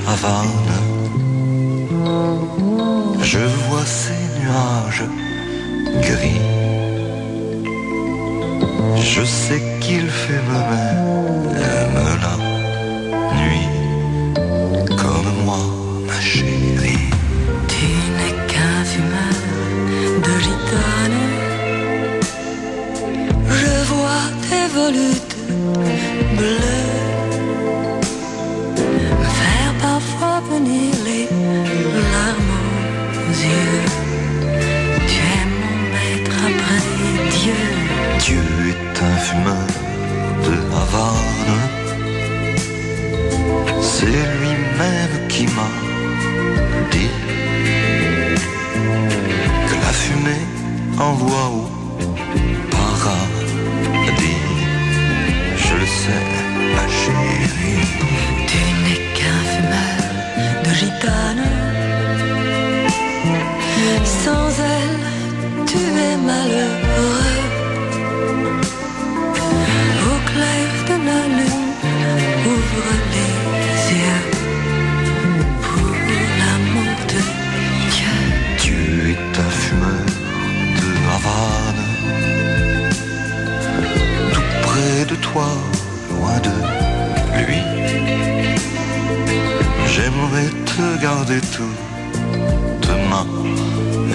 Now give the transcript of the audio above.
Havane. Je vois ces nuages gris. Je sais qu'il fait même la nuit, comme moi, ma chérie. Tu n'es qu'un fumeur de gitane. Je vois tes volutes bleues me faire parfois venir les larmes aux yeux. Tu es mon maître après Dieu. Dieu est un fumeur de Havane. C'est lui-même qui m'a dit que la fumée envoie au paradis. Je le sais, ma chérie. Tu n'es qu'un fumeur de gitane. Sans elle, tu es malheureux. Au clair de la lune, ouvre les yeux pour l'amour de Dieu. Dieu est un fumeur de Havane. Tout près de toi, loin de lui. J'aimerais te garder toute ma